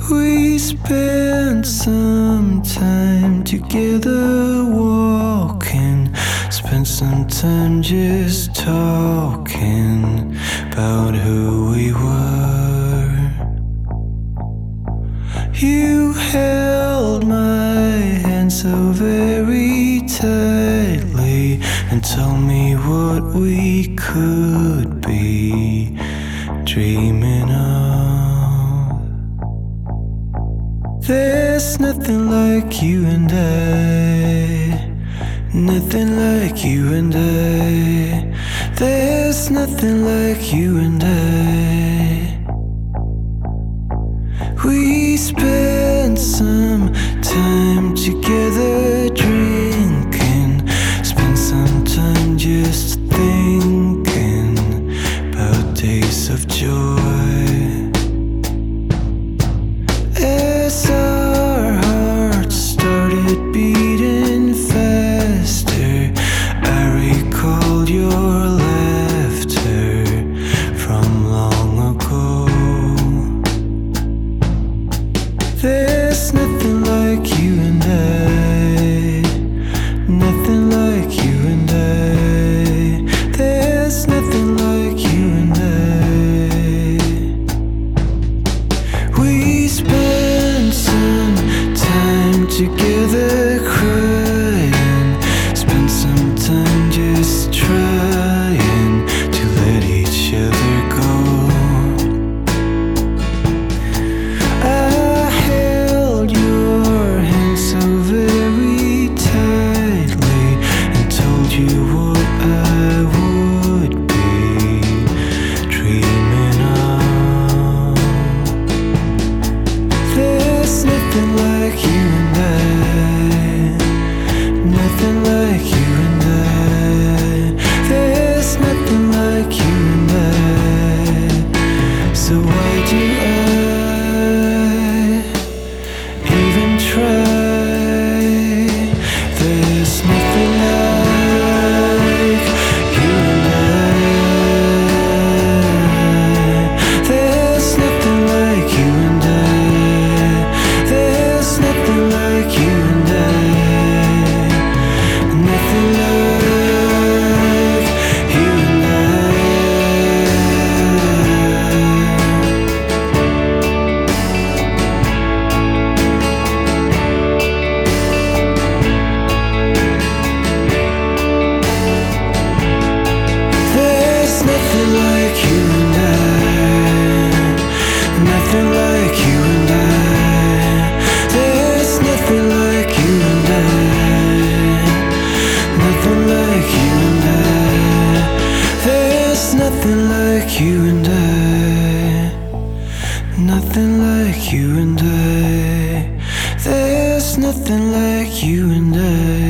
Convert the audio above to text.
We spent some time together walking, spent some time just talking about who we were. You held my hand so very tightly and told me what we could be dreaming of. There's nothing like you and I, nothing like you and I. There's nothing like you and I. We spent some time together drinking, spent some time just thinking about days of joy. As our hearts started beating faster, I recalled your laughter from long ago. There's nothing like you and I, nothing like you and I. There's nothing like you and I. We spent some time together crying, spent some time just trying to let each other go. I held your hand so very tightly and told you what I would be dreaming of. There's nothing like you and I, nothing like you and I. There's nothing like you and I. So why do I even try? There's nothing like you and I. There's nothing like you and I. There's nothing like you and I. Nothing like you and I. There's nothing like you and I, nothing like you and I. There's nothing like you and I, nothing like you and I. There's nothing like you and I, nothing like you and I. There's nothing like you and I.